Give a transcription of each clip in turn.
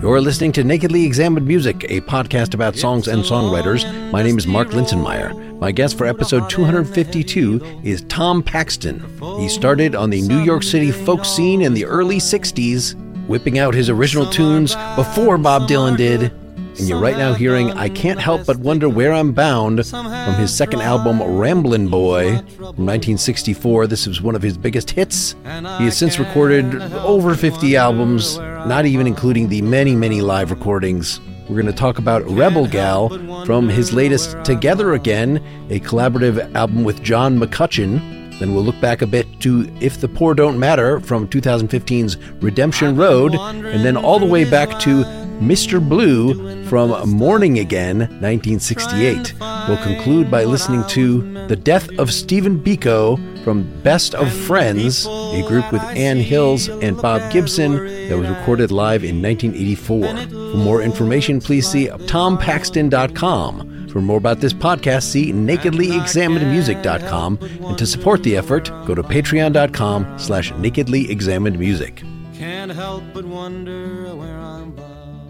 You're listening to Nakedly Examined Music, a podcast about songs and songwriters. My name is Mark Linsenmeyer. My guest for episode 252 is Tom Paxton. He started on the New York City folk scene in the early 60s, whipping out his original tunes before Bob Dylan did. And you're right now hearing I Can't Help But Wonder Where I'm Bound from his second album, Ramblin' Boy, from 1964. This was one of his biggest hits. He has since recorded over 50 albums, not even including the many, many live recordings. We're going to talk about Rebel Gal from his latest Together Again, a collaborative album with John McCutcheon. Then we'll look back a bit to If the Poor Don't Matter from 2015's Redemption Road, and then all the way back to Mr. Blue from Morning Again, 1968. We'll conclude by listening to The Death of Stephen Biko from Best of Friends, a group with Ann Hills and Bob Gibson that was recorded live in 1984. For more information, please see tompaxton.com. For more about this podcast, see nakedlyexaminedmusic.com. And to support the effort, go to patreon.com/nakedlyexaminedmusic. Can't help but wonder where I'm bound.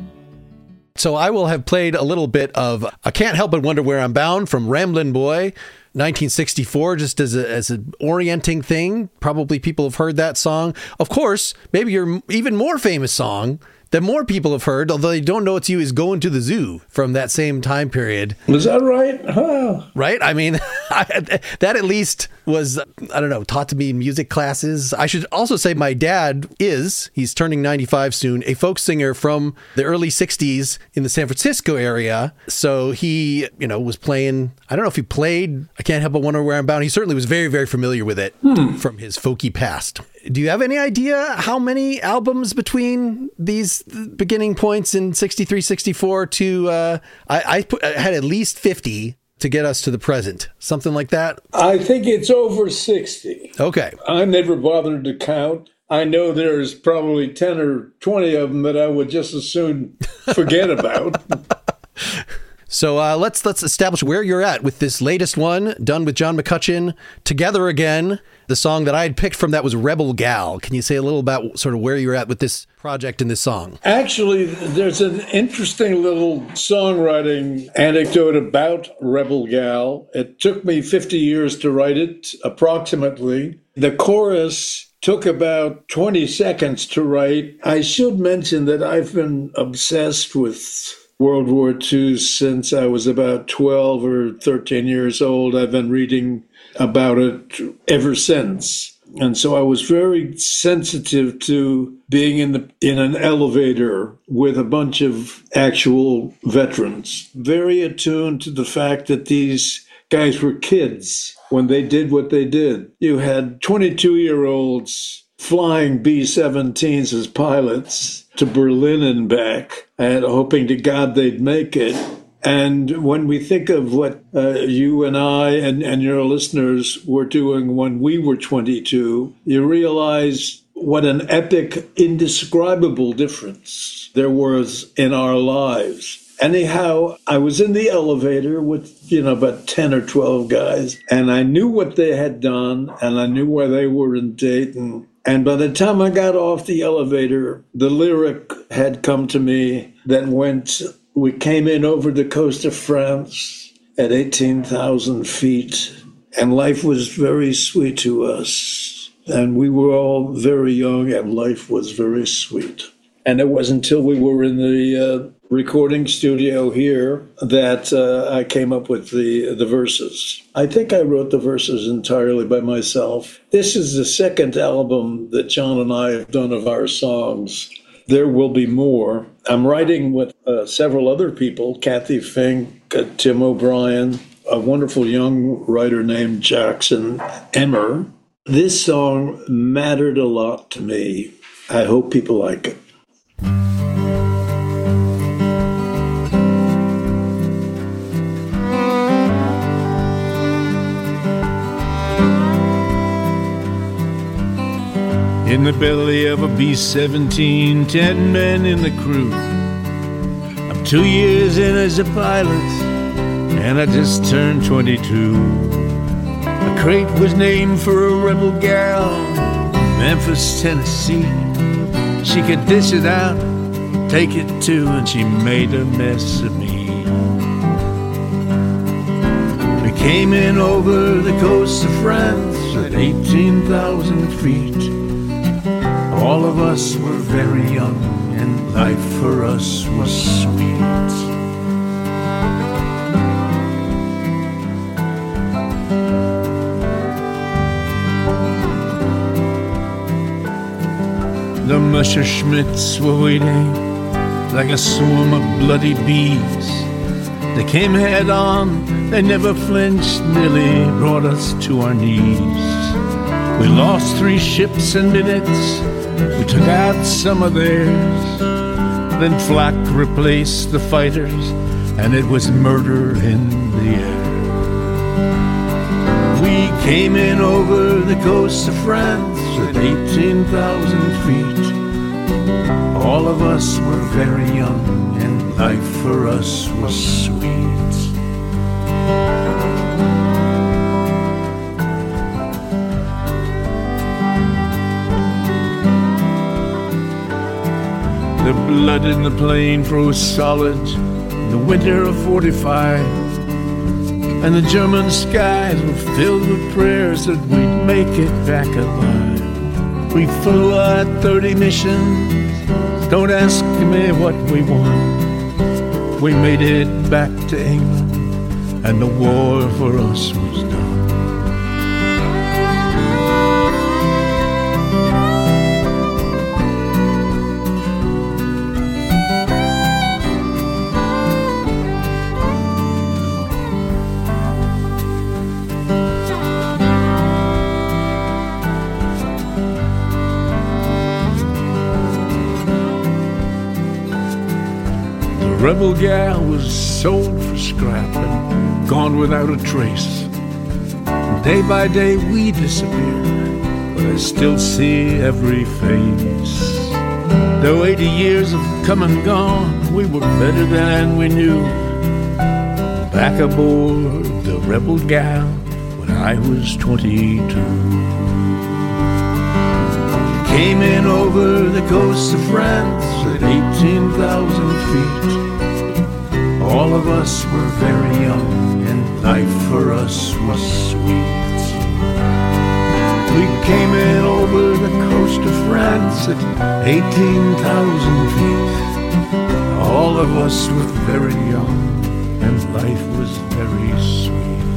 So I will have played a little bit of I Can't Help But Wonder Where I'm Bound from Ramblin' Boy, 1964, just as an orienting thing. Probably people have heard that song. Of course, maybe your even more famous song that more people have heard, although they don't know it's you, is Going to the Zoo from that same time period. Was that right? Huh. Right? I mean, that at least was, I don't know, taught to me in music classes. I should also say my dad he's turning 95 soon, a folk singer from the early 60s in the San Francisco area. So he, was playing, I don't know if he played I Can't Help But Wonder Where I'm Bound. He certainly was very, very familiar with it from his folky past. Do you have any idea how many albums between these beginning points in 63, 64 to, I had at least 50 to get us to the present, something like that? I think it's over 60. Okay. I never bothered to count. I know there's probably 10 or 20 of them that I would just as soon forget about. So let's establish where you're at with this latest one, done with John McCutcheon, Together Again. The song that I had picked from that was Rebel Gal. Can you say a little about sort of where you're at with this project and this song? Actually, there's an interesting little songwriting anecdote about Rebel Gal. It took me 50 years to write it, approximately. The chorus took about 20 seconds to write. I should mention that I've been obsessed with World War II since I was about 12 or 13 years old. I've been reading about it ever since. And so I was very sensitive to being in an elevator with a bunch of actual veterans. Very attuned to the fact that these guys were kids when they did what they did. You had 22-year-olds flying B-17s as pilots to Berlin and back, and hoping to God they'd make it. And when we think of what you and I and your listeners were doing when we were 22, you realize what an epic, indescribable difference there was in our lives. Anyhow, I was in the elevator with, about 10 or 12 guys, and I knew what they had done, and I knew where they were in Dayton. And by the time I got off the elevator, the lyric had come to me that went, we came in over the coast of France at 18,000 feet, and life was very sweet to us. And we were all very young, and life was very sweet. And it wasn't until we were in the recording studio here that I came up with the verses. I think I wrote the verses entirely by myself. This is the second album that John and I have done of our songs. There will be more. I'm writing with several other people, Kathy Fink, Tim O'Brien, a wonderful young writer named Jackson Emmer. This song mattered a lot to me. I hope people like it. In the belly of a B-17, 10 men in the crew. I'm 2 years in as a pilot, and I just turned 22. A crate was named for a rebel gal, Memphis, Tennessee. She could dish it out take it to, and she made a mess of me. We came in over the coast of France at 18,000 feet. All of us were very young, and life for us was sweet. The Messerschmitts were waiting like a swarm of bloody bees. They came head on, they never flinched, nearly brought us to our knees. We lost 3 ships in minutes, we took out some of theirs. Then flak replaced the fighters, and it was murder in the air. We came in over the coast of France at 18,000 feet. All of us were very young, and life for us was sweet. The blood in the plain froze solid in the winter of 45. And the German skies were filled with prayers that we'd make it back alive. We flew at 30 missions, don't ask me what we won. We made it back to England, and the war for us was done. Rebel Gal was sold for scrap and gone without a trace. Day by day we disappeared, but I still see every face. Though 80 years have come and gone, we were better than we knew. Back aboard the Rebel Gal when I was 22. Came in over the coast of France at 18,000 feet. All of us were very young, and life for us was sweet. We came in over the coast of France at 18,000 feet. All of us were very young, and life was very sweet.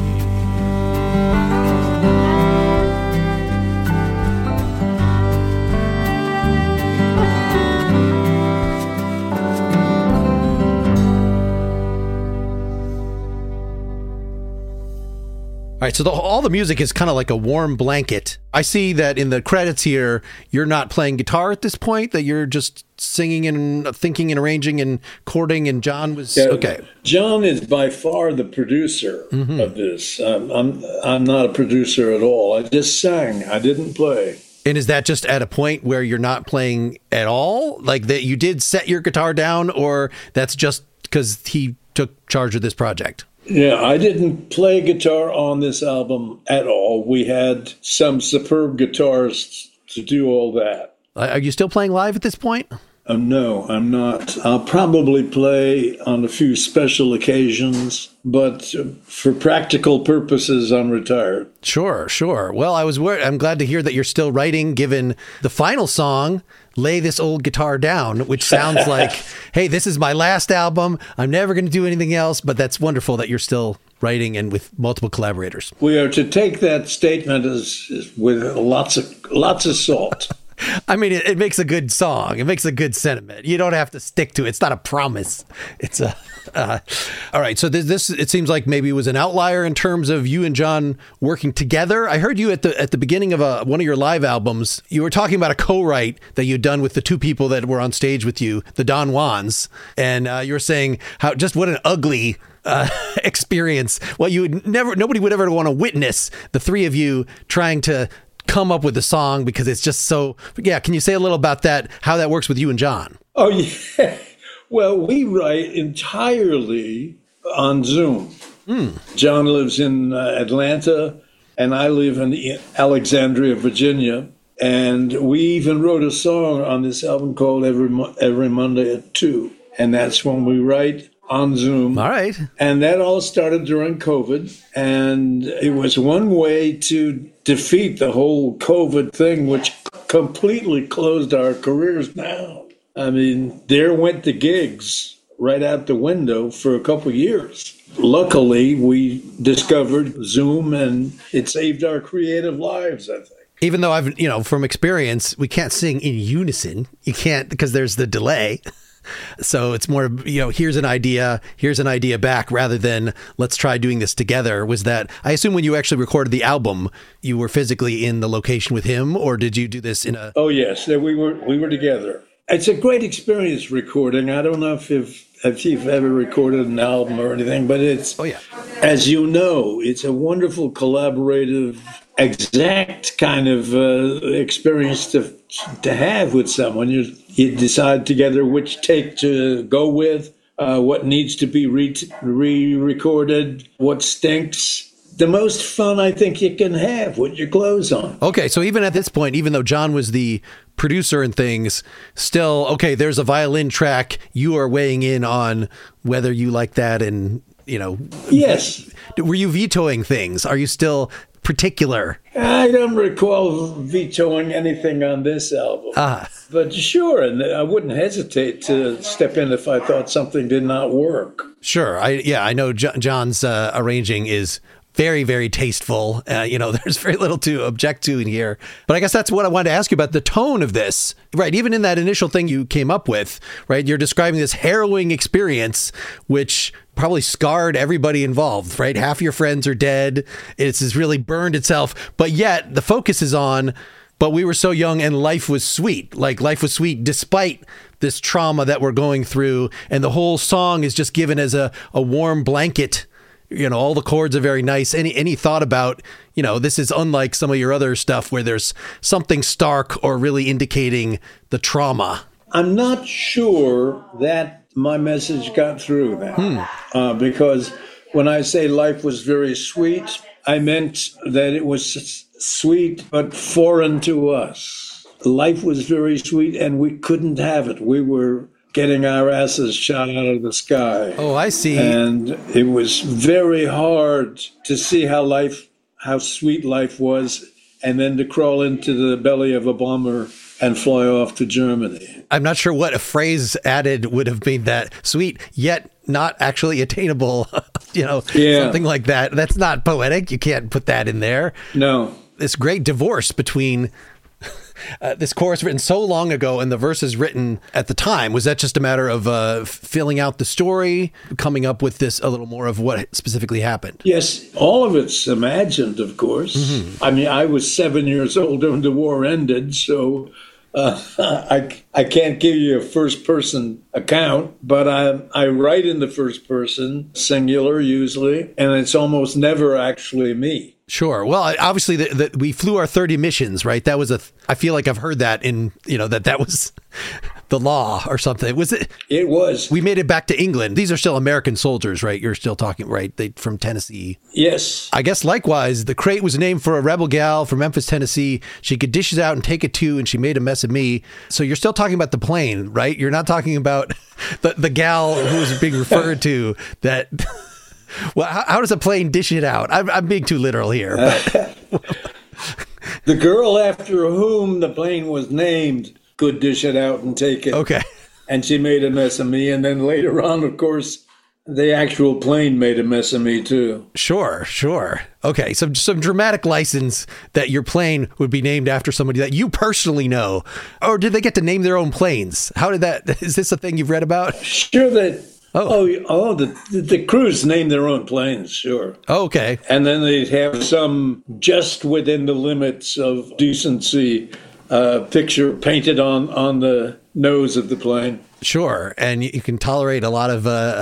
All right, so all the music is kind of like a warm blanket. I see that in the credits here, you're not playing guitar at this point, that you're just singing and thinking and arranging and chording, and John was... Yeah, okay. John is by far the producer of this. I'm not a producer at all. I just sang. I didn't play. And is that just at a point where you're not playing at all? Like that you did set your guitar down, or that's just because he took charge of this project? Yeah, I didn't play guitar on this album at all. We had some superb guitarists to do all that. Are you still playing live at this point? No, I'm not. I'll probably play on a few special occasions, but for practical purposes, I'm retired. Sure. Well, I'm glad to hear that you're still writing, given the final song, Lay This Old Guitar Down, which sounds like, hey, this is my last album. I'm never going to do anything else, but that's wonderful that you're still writing and with multiple collaborators. We are to take that statement as with lots of salt. I mean, it makes a good song. It makes a good sentiment. You don't have to stick to it. It's not a promise. It's a... all right. So this, it seems like maybe it was an outlier in terms of you and John working together. I heard you at the beginning of one of your live albums. You were talking about a co-write that you'd done with the 2 people that were on stage with you, the Don Juans. And you were saying what an ugly experience. Well, nobody would ever want to witness the 3 of you trying to come up with the song, because it's just so... Yeah, can you say a little about that, how that works with you and John? Oh, yeah. Well, we write entirely on Zoom. John lives in Atlanta, and I live in Alexandria, Virginia. And we even wrote a song on this album called Every Monday at 2. And that's when we write on Zoom. All right. And that all started during COVID. And it was one way to defeat the whole COVID thing, which completely closed our careers down. I mean, there went the gigs right out the window for a couple of years. Luckily, we discovered Zoom, and it saved our creative lives, I think. Even though from experience, we can't sing in unison. You can't, because there's the delay. So it's more, here's an idea back, rather than let's try doing this together. Was that, I assume when you actually recorded the album, you were physically in the location with him, or did you do this in a... Oh, yes, we were together. It's a great experience recording. I don't know if you've ever recorded an album or anything, but it's, as you know, it's a wonderful collaborative, exact kind of experience to have with someone. You decide together which take to go with, what needs to be re-recorded, what stinks. The most fun I think you can have with your clothes on. Okay, so even at this point, even though John was the producer and things, still, okay, there's a violin track. You are weighing in on whether you like that, and, Yes. Were you vetoing things? Are you still particular? I don't recall vetoing anything on this album. But sure, and I wouldn't hesitate to step in if I thought something did not work. Sure. I know John's arranging is very, very tasteful. There's very little to object to in here. But I guess that's what I wanted to ask you about, the tone of this. Right. Even in that initial thing you came up with, right, you're describing this harrowing experience, which probably scarred everybody involved, right? Half your friends are dead. It's really burned itself. But yet the focus is on, but we were so young and life was sweet. Like, life was sweet despite this trauma that we're going through. And the whole song is just given as a warm blanket. All the chords are very nice. Any thought about, this is unlike some of your other stuff where there's something stark or really indicating the trauma? I'm not sure that my message got through that. Because when I say life was very sweet, I meant that it was sweet but foreign to us. Life was very sweet and we couldn't have it. We were getting our asses shot out of the sky. Oh, I see. And it was very hard to see how sweet life was, and then to crawl into the belly of a bomber and fly off to Germany. I'm not sure what a phrase added would have made that sweet, yet not actually attainable, something like that. That's not poetic. You can't put that in there. No. This great divorce between this chorus written so long ago and the verses written at the time. Was that just a matter of filling out the story, coming up with this a little more of what specifically happened? Yes, all of it's imagined, of course. Mm-hmm. I mean, I was 7 years old when the war ended, so I can't give you a first-person account, but I write in the first person, singular usually, and it's almost never actually me. Sure. Well, obviously, we flew our 30 missions, right? That was I feel like I've heard that in, that was the law or something. Was it? It was. We made it back to England. These are still American soldiers, right? You're still talking, right? From Tennessee. Yes. I guess likewise, the crate was named for a rebel gal from Memphis, Tennessee. She could dish it out and take it too, and she made a mess of me. So you're still talking about the plane, right? You're not talking about the gal who was being referred to that... Well, how does a plane dish it out? I'm being too literal here. But. The girl after whom the plane was named could dish it out and take it. Okay. And she made a mess of me. And then later on, of course, the actual plane made a mess of me, too. Sure. Okay, some dramatic license that your plane would be named after somebody that you personally know. Or did they get to name their own planes? How did that... Is this a thing you've read about? Sure, the crews name their own planes, sure. Oh, okay. And then they'd have some just within the limits of decency picture painted on the nose of the plane. Sure, and you can tolerate a lot of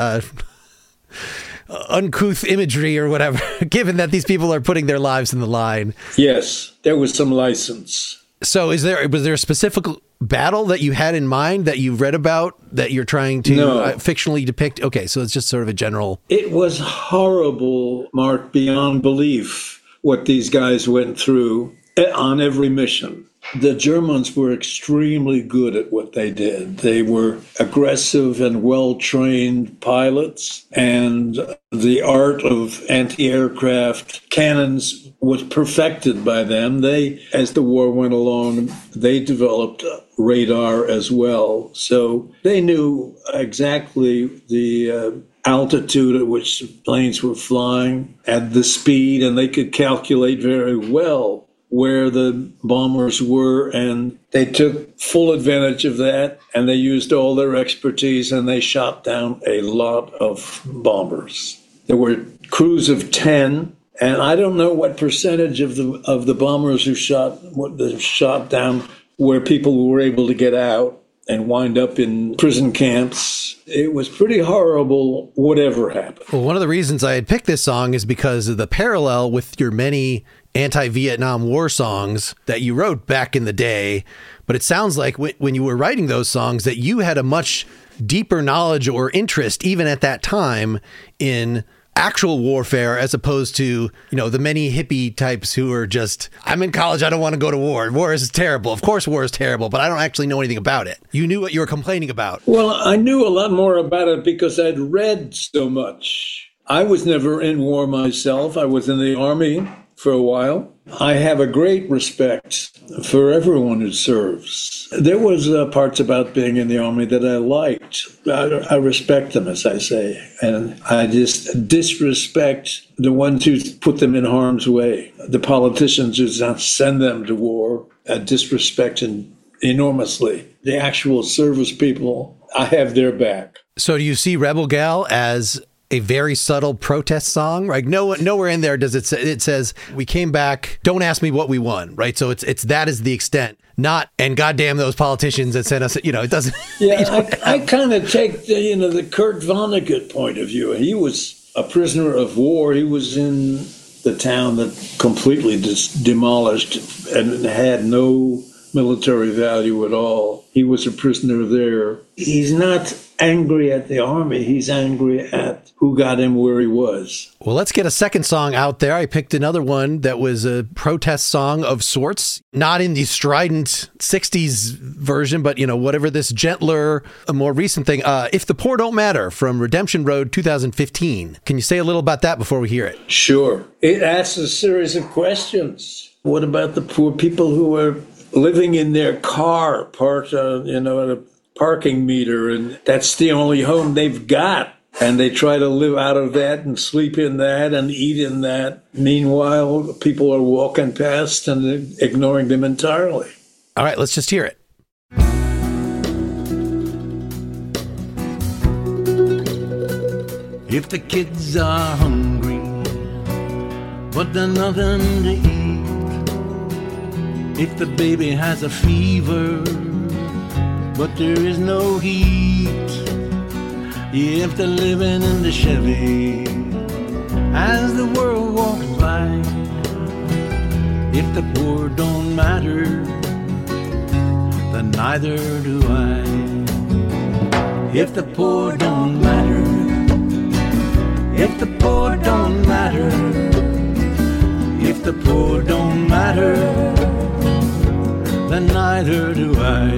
uncouth imagery or whatever, given that these people are putting their lives in the line. Yes, there was some license. So was there a specific battle that you had in mind that you read about that you're trying to fictionally depict? Okay, so it's just sort of a general... It was horrible, Mark, beyond belief, what these guys went through. on every mission. The Germans were extremely good at what they did. They were aggressive and well-trained pilots, and the art of anti-aircraft cannons was perfected by them. As the war went along, they developed radar as well. So they knew exactly the altitude at which planes were flying, at the speed, and they could calculate very well where the bombers were, and they took full advantage of that, and they used all their expertise, and they shot down a lot of bombers. There were crews of 10, and I don't know what percentage of the bombers who shot down were people who were able to get out and wind up in prison camps. It was pretty horrible, whatever happened. Well, one of the reasons I had picked this song is because of the parallel with your many anti-Vietnam War songs that you wrote back in the day. But it sounds like when you were writing those songs that you had a much deeper knowledge or interest, even at that time, in actual warfare, as opposed to, the many hippie types who are just, I'm in college, I don't want to go to war. War is terrible. Of course war is terrible, but I don't actually know anything about it. You knew what you were complaining about. Well, I knew a lot more about it because I'd read so much. I was never in war myself. I was in the Army for a while. I have a great respect for everyone who serves. There was parts about being in the Army that I liked. I respect them, as I say, and I just disrespect the ones who put them in harm's way. The politicians who send them to war, I disrespect enormously. The actual service people, I have their back. So do you see Rebel Gal as a very subtle protest song? Like nowhere in there does it says we came back, don't ask me what we won, right? So it's that is the extent, not, and goddamn those politicians that sent us, it doesn't. Yeah, I kind of take the Kurt Vonnegut point of view. He was a prisoner of war. He was in the town that completely demolished and had no military value at all. He was a prisoner there. He's not angry at the Army. He's angry at who got him where he was. Well, let's get a second song out there. I picked another one that was a protest song of sorts, not in the strident 60s version, but, whatever, this gentler, a more recent thing. If the Poor Don't Matter from Redemption Road 2015. Can you say a little about that before we hear it? Sure. It asks a series of questions. What about the poor people who are living in their car, parked, at a parking meter, and that's the only home they've got? And they try to live out of that and sleep in that and eat in that. Meanwhile, people are walking past and ignoring them entirely. All right, let's just hear it. If the kids are hungry, but there's nothing to eat. If the baby has a fever, but there is no heat. If they're living in the Chevy as the world walks by. If the poor don't matter, then neither do I. If the poor don't matter, if the poor don't matter, if the poor don't matter, then neither do I.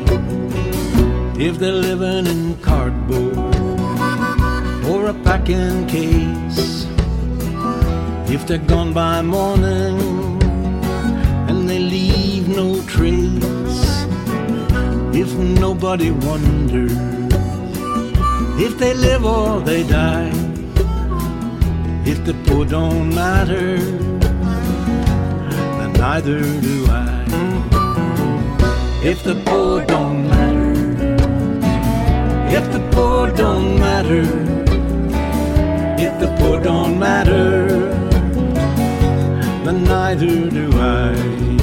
If they're living in cardboard or a packing case, if they're gone by morning and they leave no trace, if nobody wonders if they live or they die, if the poor don't matter, then neither do I. If the poor don't matter, if the poor don't matter, if the poor don't matter, then neither do I.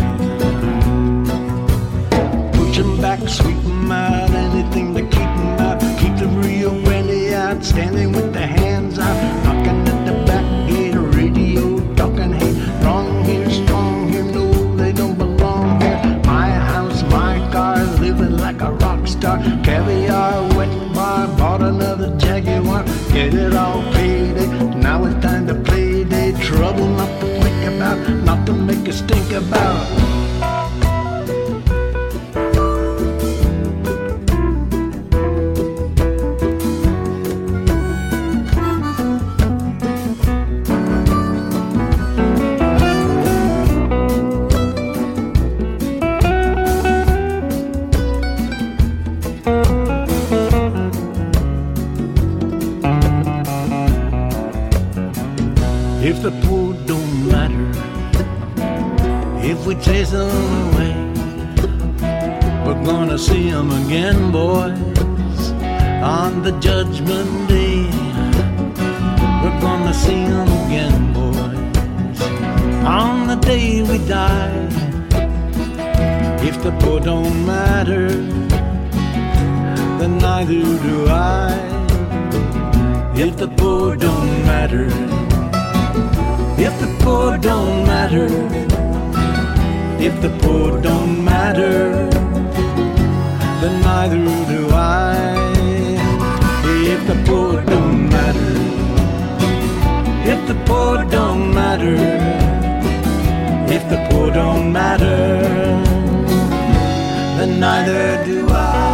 Push 'em back, sweep 'em out, anything to keep 'em out. Keep the real Wendy out, standing with the hands out, knocking at the back gate, radio talking, hey, wrong here, strong here, no, they don't belong here. My house, my car, living like a rock star, caviar, wet bar, bought another Jaguar, get it all paid. Now it's time to play day, trouble not to think about, not to make us think about. If the poor don't matter, if we chase them away, we're gonna see them again, boys, on the judgment day. We're gonna see them again, boys, on the day we die. If the poor don't matter, then neither do I. If the poor don't matter, if the poor don't matter, if the poor don't matter, then neither do I. If the poor don't matter, if the poor don't matter, if the poor don't matter, then neither do I.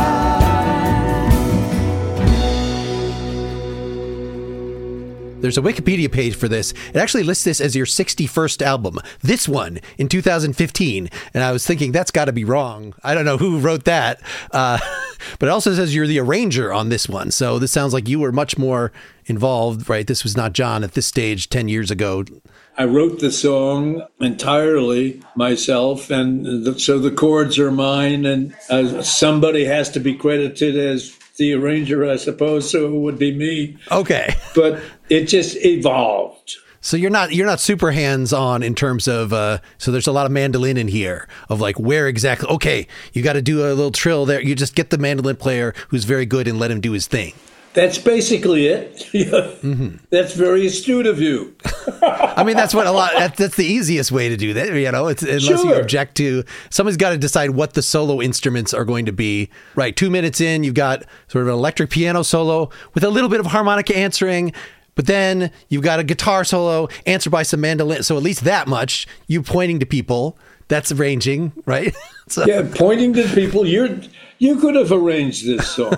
There's a Wikipedia page for this. It actually lists this as your 61st album. This one in 2015. And I was thinking, that's got to be wrong. I don't know who wrote that. But it also says you're the arranger on this one. So this sounds like you were much more involved, right? This was not John at this stage 10 years ago. I wrote the song entirely myself, and so the chords are mine, and somebody has to be credited as the arranger, I suppose, so it would be me. Okay. But it just evolved. So you're not super hands-on in terms of, so there's a lot of mandolin in here of like where exactly, okay, you got to do a little trill there. You just get the mandolin player who's very good and let him do his thing. That's basically it. Mm-hmm. That's very astute of you. I mean, that's the easiest way to do that. You know, it's unless you object to, somebody's got to decide what the solo instruments are going to be. Right. 2 minutes in, you've got sort of an electric piano solo with a little bit of harmonica answering, but then you've got a guitar solo answered by some mandolin. So at least that much, you pointing to people, that's arranging, right? So. Yeah, pointing to people. You could have arranged this song.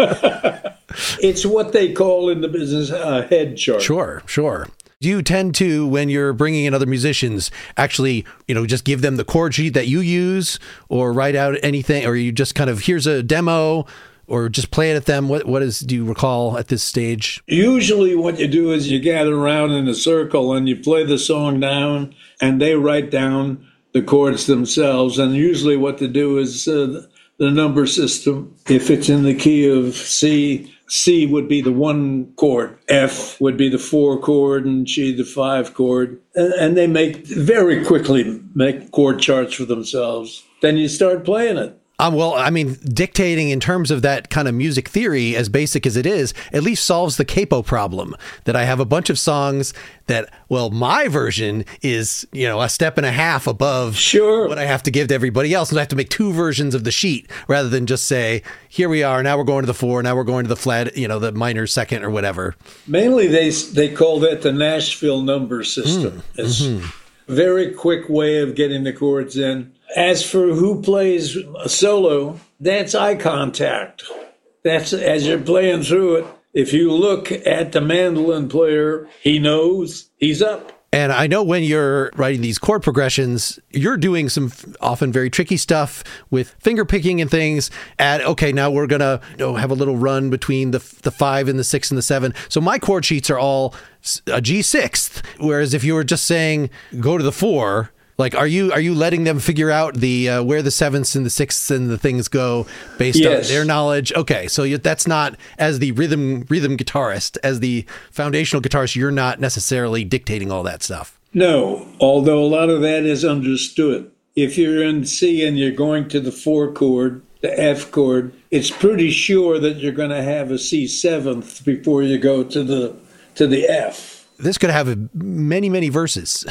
It's what they call in the business a head chart. Sure. Do you tend to, when you're bringing in other musicians, actually, just give them the chord sheet that you use or write out anything, or you just kind of, here's a demo, or just play it at them? Do you recall at this stage? Usually what you do is you gather around in a circle and you play the song down and they write down the chords themselves. And usually what they do is the number system. If it's in the key of C, C would be the 1 chord, F would be the 4 chord, and G the 5 chord. And they very quickly make chord charts for themselves. Then you start playing it. Well, I mean, dictating in terms of that kind of music theory, as basic as it is, at least solves the capo problem that I have a bunch of songs that, well, my version is, a step and a half above what I have to give to everybody else. And I have to make 2 versions of the sheet rather than just say, here we are, now we're going to the 4, now we're going to the flat, the minor second or whatever. Mainly they call that the Nashville number system. It's a very quick way of getting the chords in. As for who plays a solo, that's eye contact. That's as you're playing through it. If you look at the mandolin player, he knows he's up. And I know when you're writing these chord progressions, you're doing some often very tricky stuff with finger picking and things. Okay, now we're going to have a little run between the 5 and the 6 and the 7. So my chord sheets are all a G6th. Whereas if you were just saying, go to the 4... Like, are you letting them figure out the where the 7ths and the 6ths and the things go based on their knowledge? Okay, so that's not, as the rhythm guitarist, as the foundational guitarist, you're not necessarily dictating all that stuff. No, although a lot of that is understood. If you're in C and you're going to the 4 chord, the F chord, it's pretty sure that you're going to have a C 7th before you go to the F. This could have many, many verses.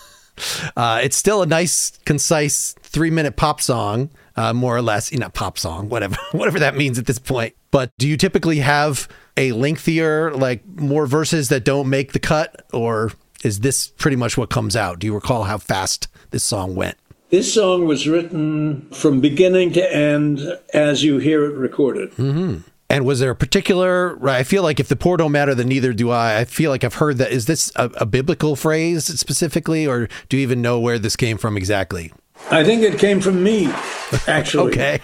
It's still a nice, concise 3-minute pop song, more or less, pop song, whatever that means at this point. But do you typically have a lengthier, like more verses that don't make the cut, or is this pretty much what comes out? Do you recall how fast this song went? This song was written from beginning to end as you hear it recorded. Mm-hmm. And was there a particular, I feel like if the poor don't matter, then neither do I feel like I've heard that. Is this a biblical phrase specifically, or do you even know where this came from exactly? I think it came from me, actually. Okay.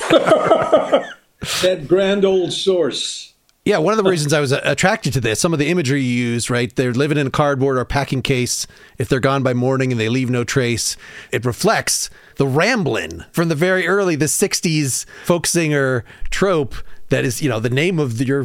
That grand old source. Yeah, one of the reasons I was attracted to this, some of the imagery you use, right? They're living in a cardboard or packing case. If they're gone by morning and they leave no trace, it reflects the ramblin' from the very early, the 60s folk singer trope that is, the name of your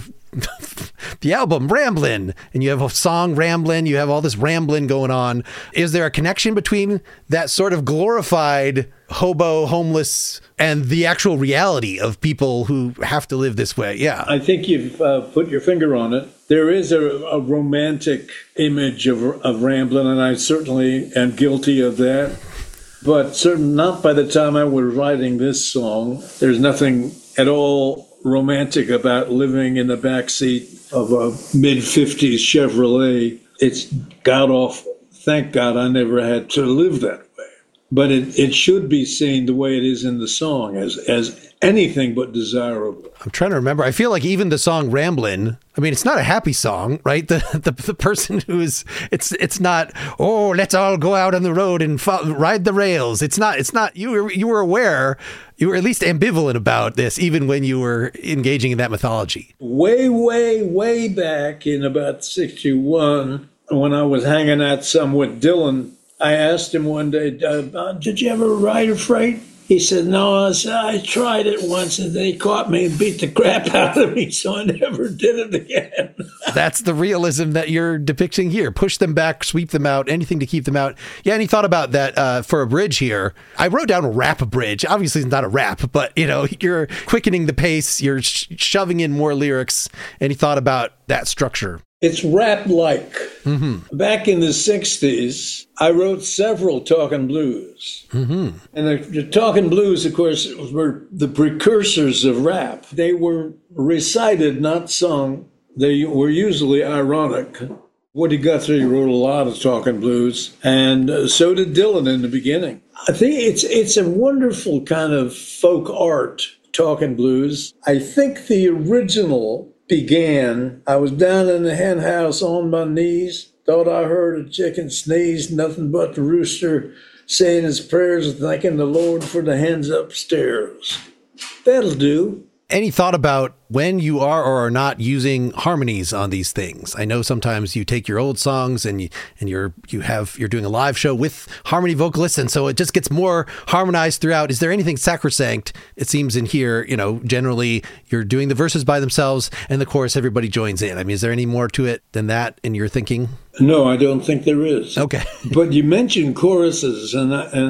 the album, Ramblin'. And you have a song, Ramblin'. You have all this ramblin' going on. Is there a connection between that sort of glorified hobo, homeless, and the actual reality of people who have to live this way? Yeah. I think you've put your finger on it. There is a romantic image of Ramblin', and I certainly am guilty of that. But certainly not by the time I was writing this song. There's nothing at all romantic about living in the backseat of a mid-50s Chevrolet. It's god-awful. Thank God I never had to live that way. But it should be seen the way it is in the song, as anything but desirable. I'm trying to remember. I feel like even the song Ramblin', I mean, it's not a happy song, right? The person who is, it's not, oh, let's all go out on the road and ride the rails. It's not, you were aware, you were at least ambivalent about this, even when you were engaging in that mythology. Way, way, way back in about 61, when I was hanging out some with Dylan, I asked him one day, did you ever ride a freight? He said, no. I tried it once and they caught me and beat the crap out of me, so I never did it again. That's the realism that you're depicting here. Push them back, sweep them out, anything to keep them out. Yeah, and he thought about that for a bridge here. I wrote down a rap bridge. Obviously, it's not a rap, but, you're quickening the pace, you're shoving in more lyrics, and he thought about that structure. It's rap-like. Mm-hmm. Back in the 60s, I wrote several talking blues. Mm-hmm. And the talking blues, of course, were the precursors of rap. They were recited, not sung. They were usually ironic. Woody Guthrie wrote a lot of talking blues, and so did Dylan in the beginning. I think it's a wonderful kind of folk art, talking blues. I think the original began, I was down in the hen house on my knees, thought I heard a chicken sneeze, nothing but the rooster saying his prayers and thanking the Lord for the hens upstairs. That'll do. Any thought about when you are or are not using harmonies on these things? I know sometimes you take your old songs and you're doing a live show with harmony vocalists, and so it just gets more harmonized throughout. Is there anything sacrosanct? It seems in here, generally you're doing the verses by themselves and the chorus, everybody joins in. I mean, is there any more to it than that in your thinking? No, I don't think there is. Okay. But you mentioned choruses, and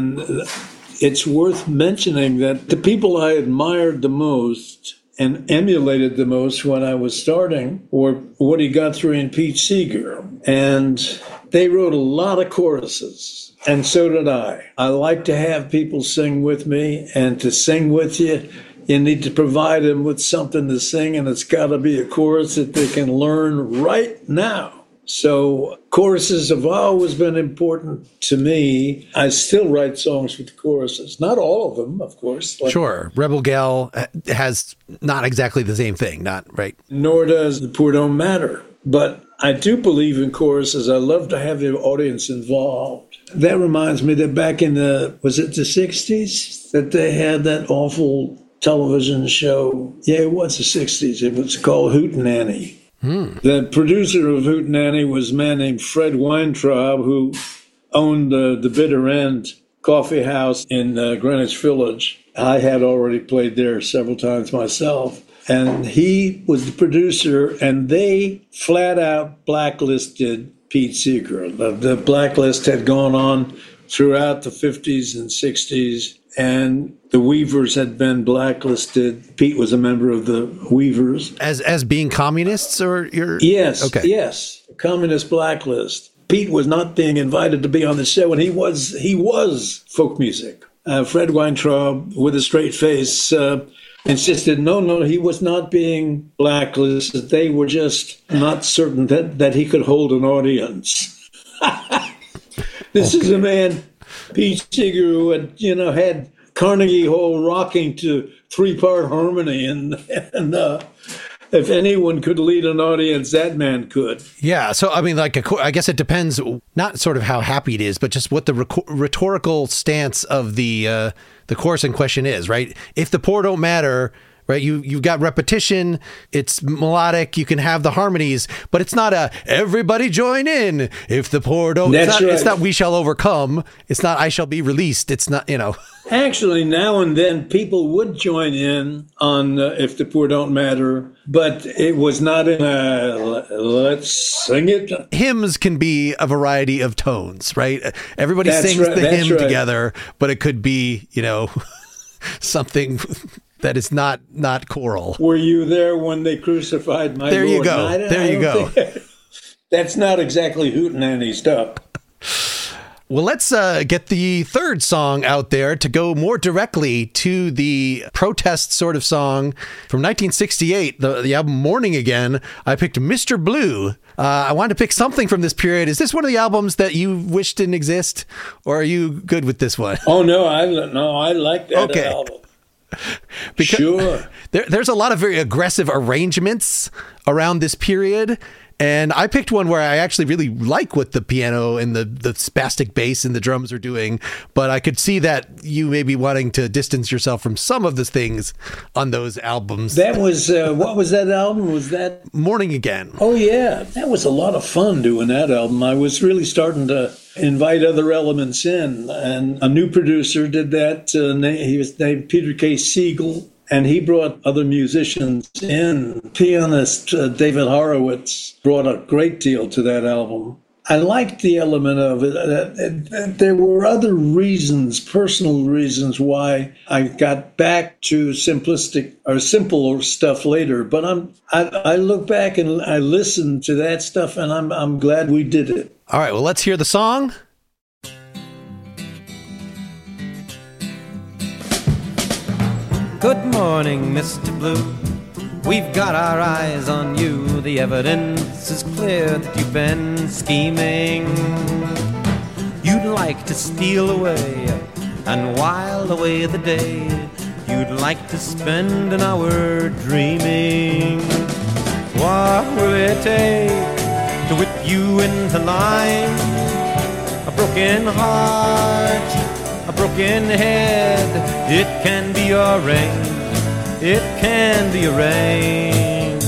it's worth mentioning that the people I admired the most and emulated the most when I was starting were Woody Guthrie and Pete Seeger. And they wrote a lot of choruses, and so did I. I like to have people sing with me, and to sing with you, you need to provide them with something to sing, and it's got to be a chorus that they can learn right now. So choruses have always been important to me. I still write songs with choruses. Not all of them, of course. Sure. Rebel Gal has not exactly the same thing, not right. Nor does The Poor Don't Matter. But I do believe in choruses. I love to have the audience involved. That reminds me that back in was it the 60s, that they had that awful television show? Yeah, it was the 60s. It was called Hootenanny. The producer of Hootenanny was a man named Fred Weintraub, who owned the Bitter End Coffee House in Greenwich Village. I had already played there several times myself. And he was the producer, and they flat out blacklisted Pete Seeger. The blacklist had gone on throughout the 50s and 60s, and the Weavers had been blacklisted. Pete was a member of the Weavers. As being communists, or you're... Yes, okay. Yes, communist blacklist. Pete was not being invited to be on the show, and he was folk music. Fred Weintraub, with a straight face, insisted, no, he was not being blacklisted. They were just not certain that he could hold an audience. This is a man, Pete Seeger, who had Carnegie Hall rocking to 3-part harmony, and if anyone could lead an audience, that man could. Yeah. So, I mean, I guess it depends, not sort of how happy it is, but just what the rhetorical stance of the chorus in question is, right? If the poor don't matter, right? You've got repetition. It's melodic. You can have the harmonies, but it's not everybody join in. If the poor don't, it's not we shall overcome. It's not I shall be released. It's not, Actually, now and then people would join in on If the Poor Don't Matter, but it was not in a let's sing it. Hymns can be a variety of tones, right? Everybody sings the hymn together, but it could be, something that is not choral. Were you there when they crucified my Lord? You go. There you go. That's not exactly hootenanny stuff. Well, let's get the third song out there to go more directly to the protest sort of song from 1968, the album Morning Again. I picked Mr. Blue. I wanted to pick something from this period. Is this one of the albums that you wish didn't exist, or are you good with this one? Oh, no, I like that album. Because sure. There's a lot of very aggressive arrangements around this period. And I picked one where I actually really like what the piano and the spastic bass and the drums are doing, but I could see that you may be wanting to distance yourself from some of the things on those albums. That was, what was that album? Was that? Morning Again. Oh, yeah. That was a lot of fun doing that album. I was really starting to invite other elements in, and a new producer did that. He was named Peter K. Siegel. And he brought other musicians in. Pianist David Horowitz brought a great deal to that album. I liked the element of it. There were other reasons, personal reasons, why I got back to simplistic or simple stuff later. But I look back and I listen to that stuff, and I'm glad we did it. All right, well, let's hear the song. Good morning, Mr. Blue. We've got our eyes on you. The evidence is clear that you've been scheming. You'd like to steal away and while away the day. You'd like to spend an hour dreaming. What will it take to whip you into line? A broken heart, a broken head, it can be arranged, it can be arranged.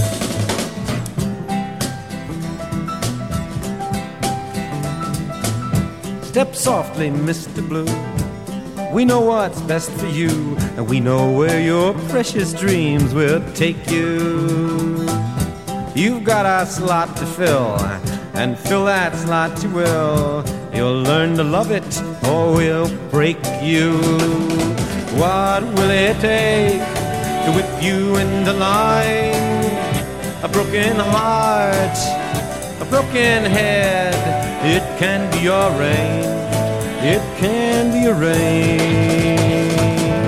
Step softly, Mr. Blue, we know what's best for you, and we know where your precious dreams will take you. You've got a slot to fill, and fill that slot you will. You'll learn to love it, or we'll break you. What will it take to whip you into line? A broken heart, a broken head, it can be arranged, it can be arranged.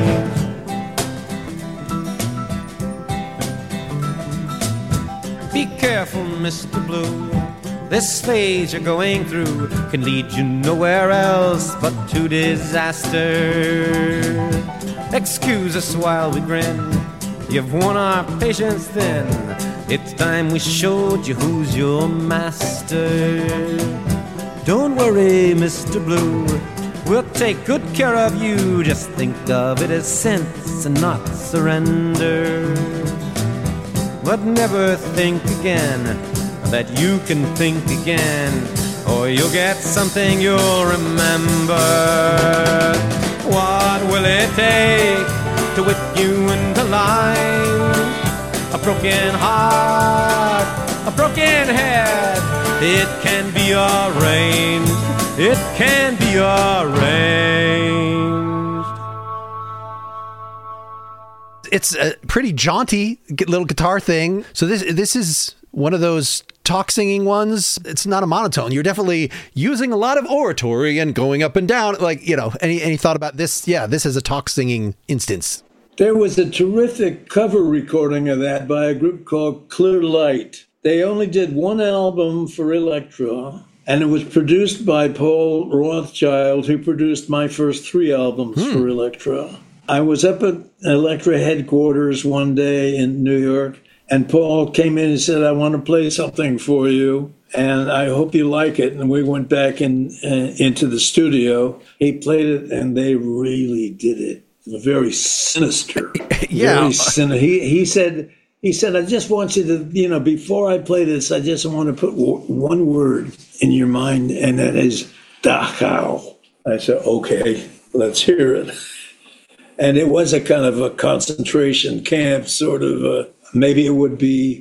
Be careful, Mr. Blue. This phase you're going through can lead you nowhere else but to disaster. Excuse us while we grin. You've worn our patience thin. It's time we showed you who's your master. Don't worry, Mr. Blue. We'll take good care of you. Just think of it as sense and not surrender. But never think again that you can think again, or you'll get something you'll remember. What will it take to whip you into line? A broken heart, a broken head, it can be arranged, it can be arranged. It's a pretty jaunty little guitar thing. So this is one of those talk singing ones. It's not a monotone. You're definitely using a lot of oratory and going up and down. Like, any thought about this? Yeah, this is a talk singing instance. There was a terrific cover recording of that by a group called Clear Light. They only did one album for Elektra, And it was produced by Paul Rothchild, who produced my first 3 albums for Elektra. I was up at Elektra headquarters one day in New York, and Paul came in and said, I want to play something for you, and I hope you like it. And we went back into the studio. He played it, and they really did it. Very sinister. Yeah. He said, I just want you to, before I play this, I just want to put one word in your mind, and that is Dachau. I said, okay, let's hear it. And it was a kind of a concentration camp, sort of, maybe it would be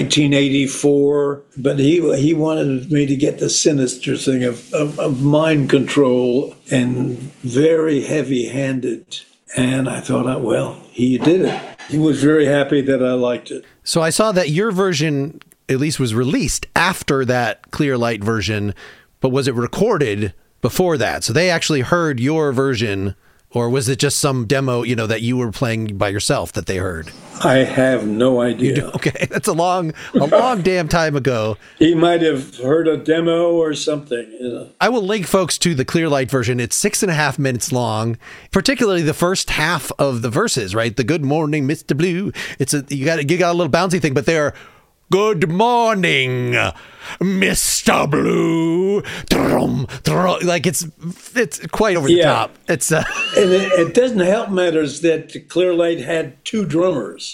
1984, but he wanted me to get the sinister thing of mind control and very heavy-handed. And I thought, well, he did it. He was very happy that I liked it. So I saw that your version, at least, was released after that Clear Light version, but was it recorded before that? So they actually heard your version, or was it just some demo, that you were playing by yourself that they heard? I have no idea. Okay, that's a long damn time ago. He might have heard a demo or something. I will link folks to the Clear Light version. It's 6.5 minutes long, particularly the first half of the verses, right? The good morning, Mr. Blue. You got a little bouncy thing, but they're good morning, Mr. Blue. Like it's quite over the top. It's and it doesn't help matters that Clear Light had 2 drummers.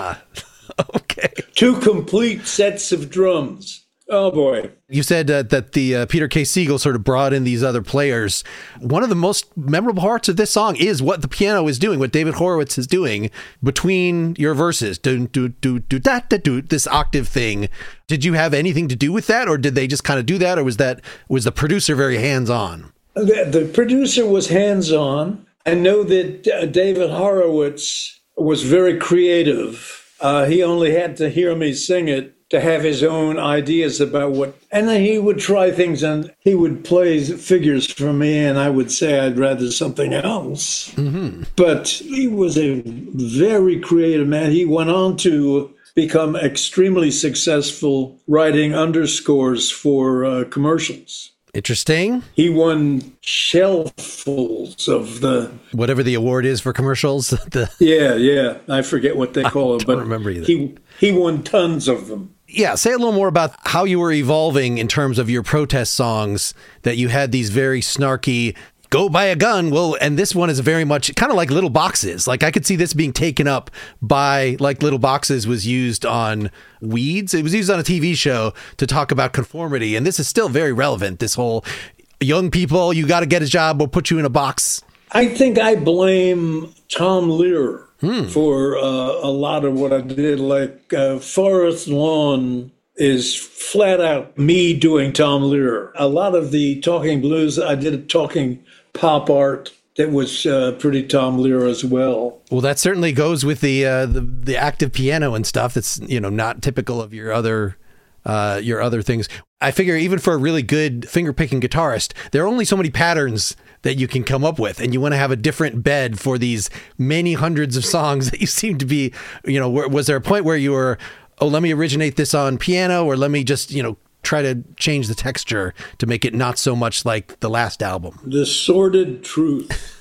Okay. 2 complete sets of drums. Oh, boy. You said that the Peter K. Siegel sort of brought in these other players. One of the most memorable parts of this song is what the piano is doing, what David Horowitz is doing between your verses. Do, do, do, do, da, da, do, this octave thing. Did you have anything to do with that, or did they just kind of do that, or was the producer very hands-on? The producer was hands-on. I know that David Horowitz was very creative. He only had to hear me sing it to have his own ideas about and then he would try things, and he would play figures for me, and I would say I'd rather something else. Mm-hmm. But he was a very creative man. He went on to become extremely successful writing underscores for commercials. Interesting. He won shelffuls of whatever the award is for commercials. Yeah. I forget what they call it, but remember either. He won tons of them. Yeah, say a little more about how you were evolving in terms of your protest songs, that you had these very snarky, go buy a gun. Well, and this one is very much kind of like Little Boxes. Like I could see this being taken up by, like Little Boxes was used on Weeds. It was used on a TV show to talk about conformity. And this is still very relevant. This whole young people, you got to get a job, we'll put you in a box. I think I blame Tom Lehrer for a lot of what I did. Like Forest Lawn is flat out me doing Tom Lehrer. A lot of the talking blues, I did talking pop art that was pretty Tom Lehrer as well. Well, that certainly goes with the active piano and stuff. That's not typical of your other things. I figure even for a really good finger-picking guitarist, there are only so many patterns that you can come up with, and you want to have a different bed for these many hundreds of songs that you seem to be, was there a point where you were, let me originate this on piano, or let me just, try to change the texture to make it not so much like the last album? The sordid truth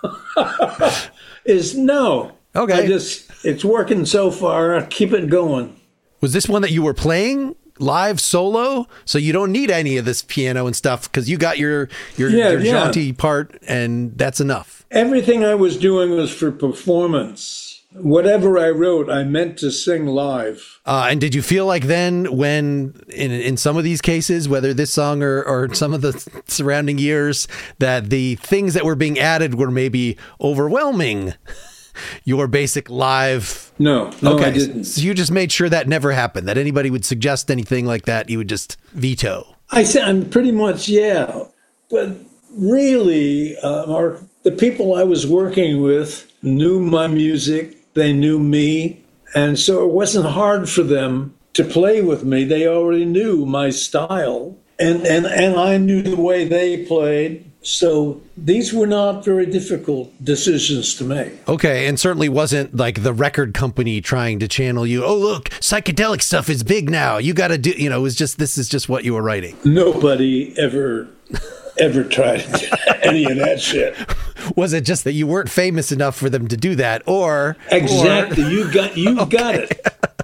is no. Okay. It's working so far. I keep it going. Was this one that you were playing live solo? So you don't need any of this piano and stuff because you got your jaunty part, and that's enough. Everything I was doing was for performance. Whatever I wrote, I meant to sing live. And did you feel like then when in some of these cases, whether this song or some of the surrounding years, that the things that were being added were maybe overwhelming your basic live? No, okay. I didn't. So you just made sure that never happened, that anybody would suggest anything like that, you would just veto? I'm pretty much, yeah. But really, Mark, the people I was working with knew my music. They knew me. And so it wasn't hard for them to play with me. They already knew my style. And I knew the way they played. So these were not very difficult decisions to make. Okay, and certainly wasn't like the record company trying to channel you. Oh, look, psychedelic stuff is big now. You got to do, it was just, this is just what you were writing. Nobody ever tried any of that shit. Was it just that you weren't famous enough for them to do that, or exactly? You got it.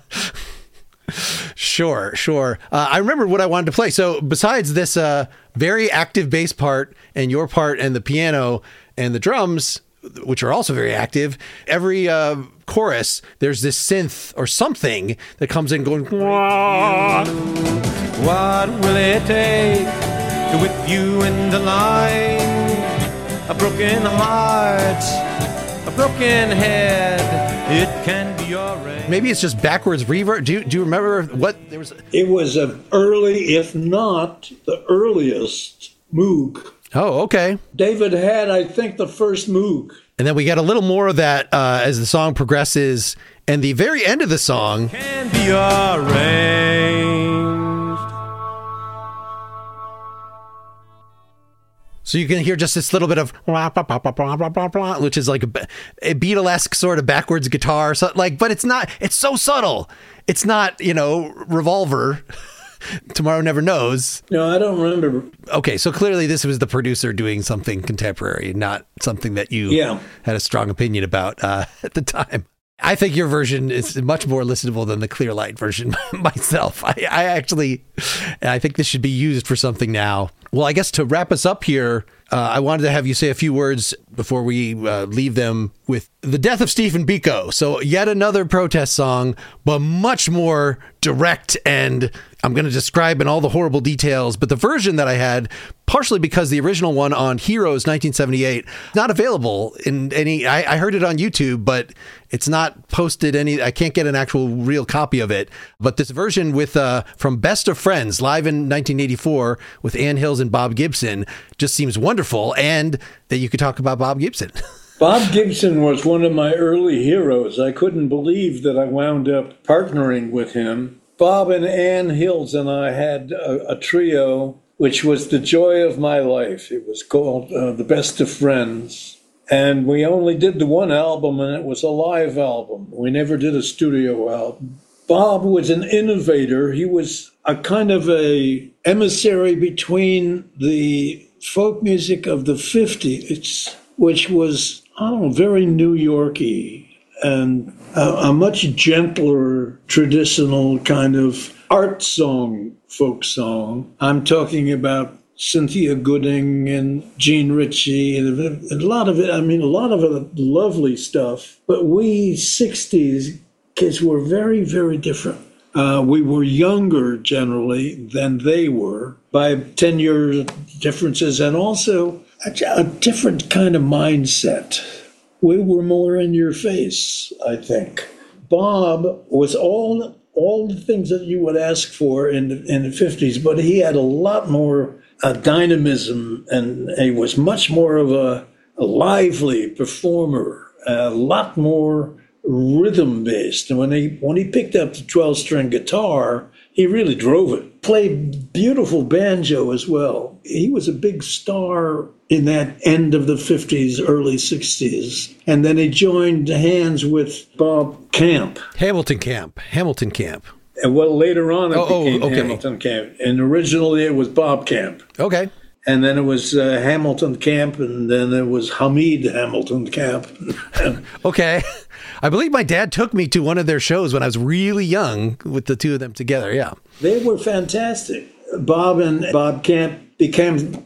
Sure. I remember what I wanted to play. So besides this very active bass part and your part and the piano and the drums, which are also very active, every chorus, there's this synth or something that comes in going, what will it take to whip you in the line? A broken heart, a broken head, it can be your rain. Maybe it's just backwards reverb. Do you remember what there was? It was an early, if not the earliest, Moog. Oh, okay. David had, I think, the first Moog. And then we get a little more of that as the song progresses. And the very end of the song can be arranged. So you can hear just this little bit of, which is like a Beatlesque sort of backwards guitar. So but it's not, it's so subtle. It's not, Revolver. Tomorrow Never Knows. No, I don't remember. Okay, so clearly this was the producer doing something contemporary, not something that you had a strong opinion about at the time. I think your version is much more listenable than the Clearlight version myself. I think this should be used for something now. Well, I guess to wrap us up here, I wanted to have you say a few words before we leave them with the death of Stephen Biko. So yet another protest song, but much more direct, and I'm going to describe in all the horrible details. But the version that I had, partially because the original one on Heroes 1978, not available in any, I heard it on YouTube, but it's not posted I can't get an actual real copy of it. But this version with from Best of Friends, live in 1984 with Ann Hills and Bob Gibson, just seems wonderful, and that you could talk about Bob Gibson. Bob Gibson was one of my early heroes. I couldn't believe that I wound up partnering with him. Bob and Ann Hills and I had a trio, which was the joy of my life. It was called The Best of Friends. And we only did the one album, and it was a live album. We never did a studio album. Bob was an innovator. He was a kind of a emissary between the folk music of the 50s, which was, very New York-y, and a much gentler, traditional kind of art song, folk song. I'm talking about Cynthia Gooding and Gene Ritchie, and a lot of it lovely stuff. But we 60s kids were very, very different. We were younger generally than they were by 10-year differences, and also a different kind of mindset. We were more in your face, I think. Bob was all the things that you would ask for in the 50s, but he had a lot more dynamism, and he was much more of a lively performer, a lot more rhythm-based. And when he picked up the 12-string guitar, he really drove it. Played beautiful banjo as well. He was a big star in that end of the 50s, early 60s. And then he joined hands with Bob Camp. Hamilton Camp. And well, later on it became Hamilton Camp. And originally it was Bob Camp. Okay. And then it was Hamilton Camp, and then it was Hamid Hamilton Camp. Okay. I believe my dad took me to one of their shows when I was really young with the two of them together, yeah. They were fantastic. Bob and Bob Camp became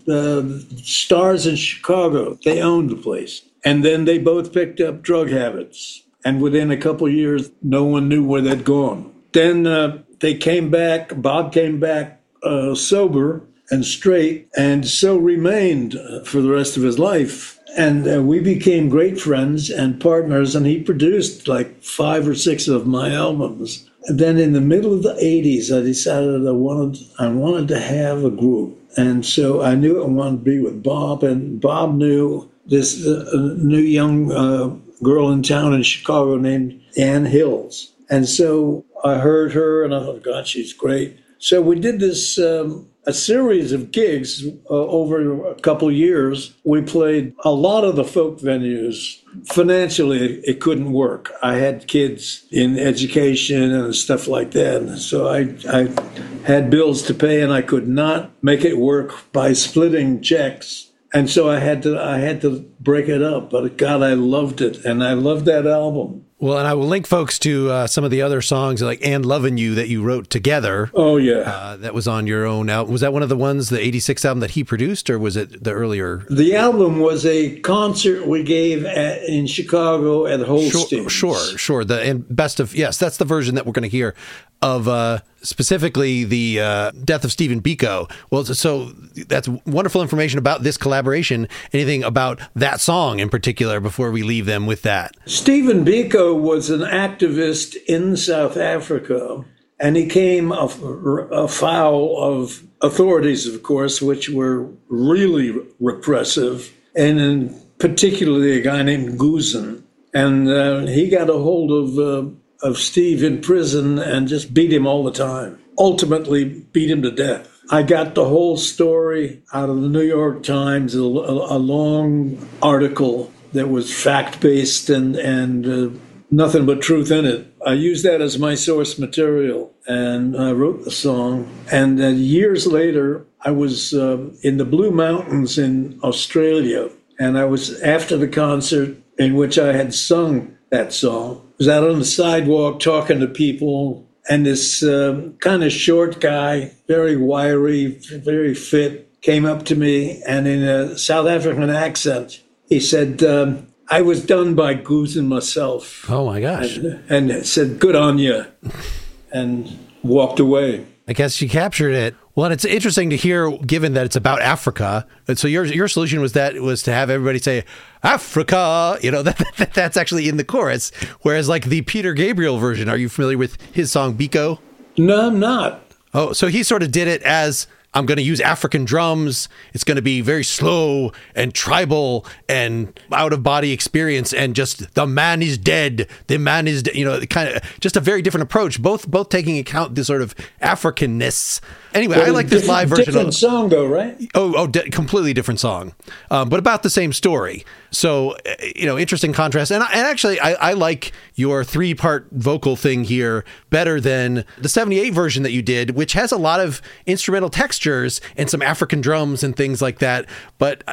stars in Chicago. They owned the place. And then they both picked up drug habits. And within a couple of years, no one knew where they'd gone. Then they came back, Bob came back sober and straight, and so remained for the rest of his life. And we became great friends and partners, and he produced like 5 or 6 of my albums. And then in the middle of the 80s, I decided I wanted to have a group. And so I knew I wanted to be with Bob, and Bob knew this new young girl in town in Chicago named Ann Hills. And so I heard her, and I thought, God, she's great. So we did this a series of gigs over a couple years. We played a lot of the folk venues. Financially, it couldn't work. I had kids in education and stuff like that. So I had bills to pay, and I could not make it work by splitting checks. And so I had to break it up. But God, I loved it, and I loved that album. Well, and I will link folks to some of the other songs like "And Lovin' You" that you wrote together. Oh, yeah. That was on your own album. Was that one of the ones, the 86 album that he produced, or was it the earlier? The album was a concert we gave in Chicago at Holstein's. Sure. And best of, yes, that's the version that we're going to hear of specifically the death of Stephen Biko. Well, so that's wonderful information about this collaboration. Anything about that song in particular before we leave them with that? Stephen Biko was an activist in South Africa, and he came afoul of authorities, of course, which were really repressive, and particularly a guy named Guzen. And he got a hold of Steve in prison and just beat him all the time. Ultimately beat him to death. I got the whole story out of the New York Times, a long article that was fact-based and nothing but truth in it. I used that as my source material, and I wrote the song. And years later, I was in the Blue Mountains in Australia, and I was after the concert in which I had sung that song. I was out on the sidewalk talking to people, and this kind of short guy, very wiry, very fit, came up to me, and in a South African accent, he said, I was done by Guzen myself. Oh, my gosh. And said, good on you, and walked away. I guess you captured it. Well, and it's interesting to hear, given that it's about Africa. And so your solution was to have everybody say, Africa, that's actually in the chorus. Whereas like the Peter Gabriel version, are you familiar with his song Biko? No, I'm not. Oh, so he sort of did it as, I'm going to use African drums. It's going to be very slow and tribal and out of body experience, and just the man is dead. The man is, kind of just a very different approach. Both taking account the sort of Africanness. Anyway, I like this live version. Different song, though, right? Completely different song, but about the same story. So, interesting contrast. And actually, I like your 3-part vocal thing here better than the 78 version that you did, which has a lot of instrumental textures and some African drums and things like that. But,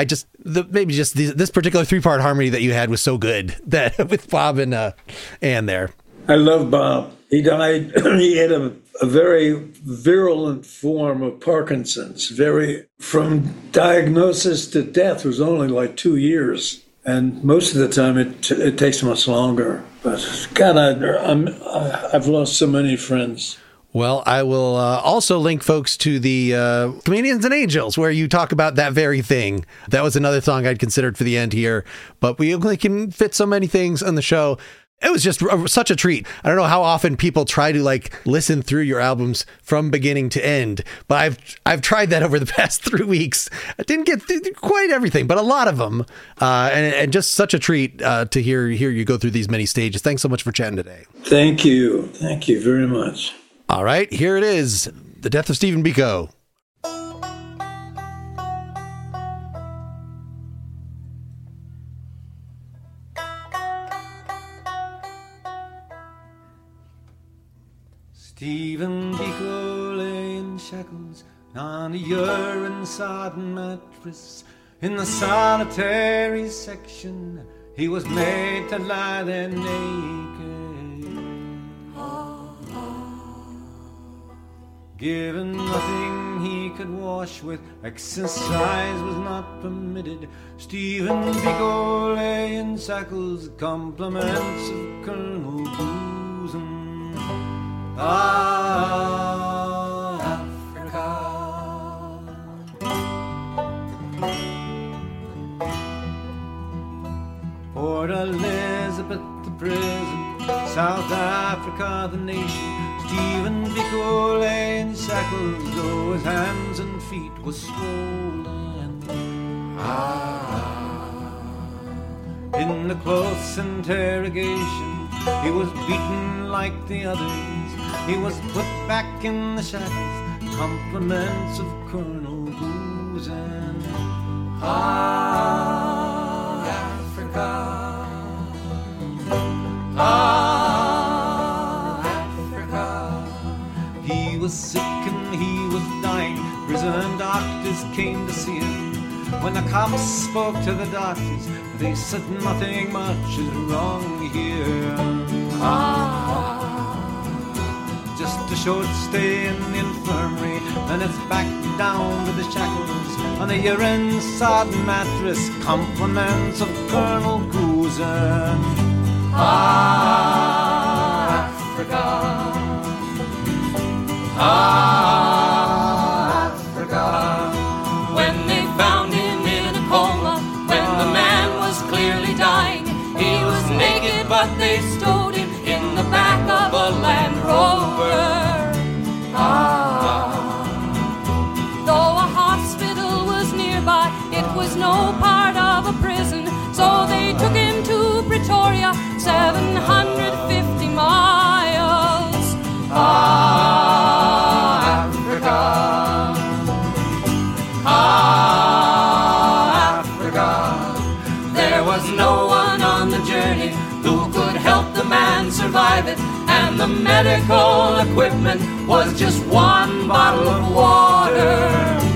this particular 3-part harmony that you had was so good that with Bob and Ann there. I love Bob. He died. He had a very virulent form of Parkinson's. From diagnosis to death was only like 2 years. And most of the time it takes much longer. But God, I've lost so many friends. Well, I will also link folks to the Comedians and Angels, where you talk about that very thing. That was another song I'd considered for the end here, but we only can fit so many things on the show. It was just such a treat. I don't know how often people try to listen through your albums from beginning to end, but I've tried that over the past 3 weeks. I didn't get quite everything, but a lot of them, and just such a treat to hear you go through these many stages. Thanks so much for chatting today. Thank you very much. All right, here it is, The Death of Stephen Biko. Stephen Biko lay in shackles on a urine-sodden mattress. In the solitary section, he was made to lie there naked. Given nothing he could wash with, exercise was not permitted. Stephen Biko lay in shackles, compliments of Colonel Guzen. Africa. Port Elizabeth, the prison, South Africa, the nation. Stephen Biko lay in shackles, though his hands and feet were swollen. In the close interrogation, he was beaten like the others. He was put back in the shackles, compliments of Colonel Guzan. Ah, Africa. Ah, Africa. He was sick and he was dying. Prison doctors came to see him. When the cops spoke to the doctors, they said nothing much is wrong here. Just a short stay in the infirmary, and it's back down to the shackles on the urine sodden mattress. Compliments of Colonel Guzan. Ah, Africa. Ah, Africa. When they found him in a coma, when the man was clearly dying, he was naked, but they stowed him in the back of a Land Rover. Though a hospital was nearby, it was no part of a prison, so they took him to Pretoria, 750 miles. Africa. Africa. There was no one on the journey who could help the man survive it, and the medical equipment was just one bottle of water.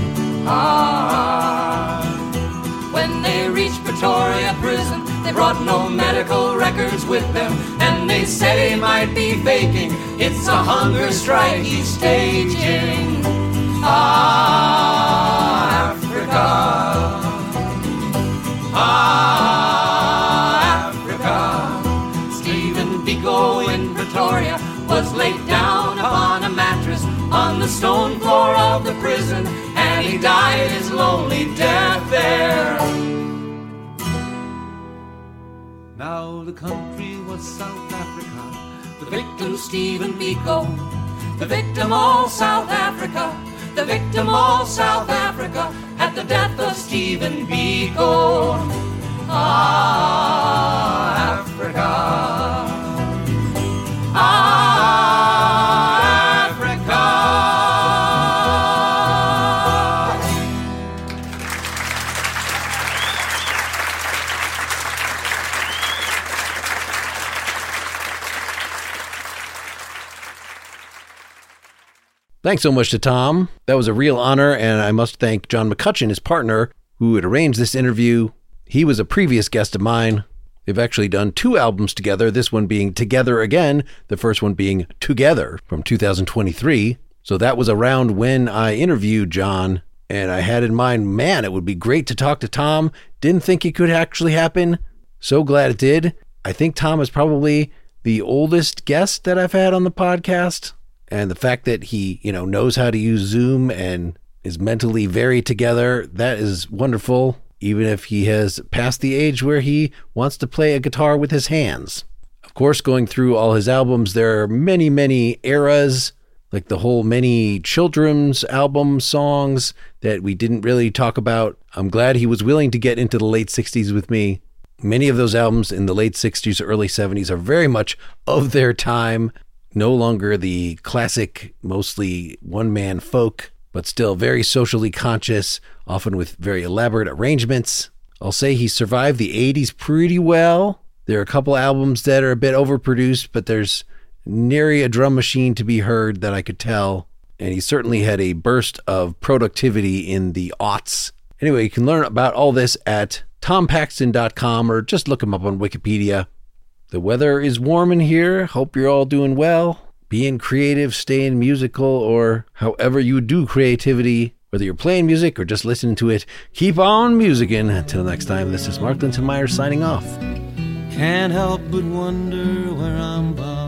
When they reached Pretoria prison, they brought no medical records with them, and they said he might be faking. It's a hunger strike he's staging. Africa. Africa. Stephen Biko in Pretoria was laid down upon a mattress on the stone floor of the prison, and he died his lonely death there. Now the country was South Africa, the victim Stephen Biko, the victim all South Africa, the victim all South Africa, at the death of Stephen Biko. Ah, Africa. Thanks so much to Tom. That was a real honor, and I must thank John McCutcheon, his partner, who had arranged this interview. He was a previous guest of mine. They've actually done 2 albums together, this one being Together Again, the first one being Together from 2023. So that was around when I interviewed John, and I had in mind, man, it would be great to talk to Tom. Didn't think it could actually happen. So glad it did. I think Tom is probably the oldest guest that I've had on the podcast. And the fact that he, knows how to use Zoom and is mentally very together, that is wonderful, even if he has passed the age where he wants to play a guitar with his hands. Of course, going through all his albums, there are many, many eras, like the whole many children's album songs that we didn't really talk about. I'm glad he was willing to get into the late 60s with me. Many of those albums in the late 60s or early 70s are very much of their time. No longer the classic, mostly one-man folk, but still very socially conscious, often with very elaborate arrangements. I'll say he survived the 80s pretty well. There are a couple albums that are a bit overproduced, but there's nary a drum machine to be heard that I could tell. And he certainly had a burst of productivity in the aughts. Anyway, you can learn about all this at tompaxton.com or just look him up on Wikipedia. The weather is warm in here. Hope you're all doing well. Being creative, staying musical, or however you do creativity, whether you're playing music or just listening to it, keep on musicking. Until next time, this is Mark Linton Meyer signing off. Can't help but wonder where I'm bound.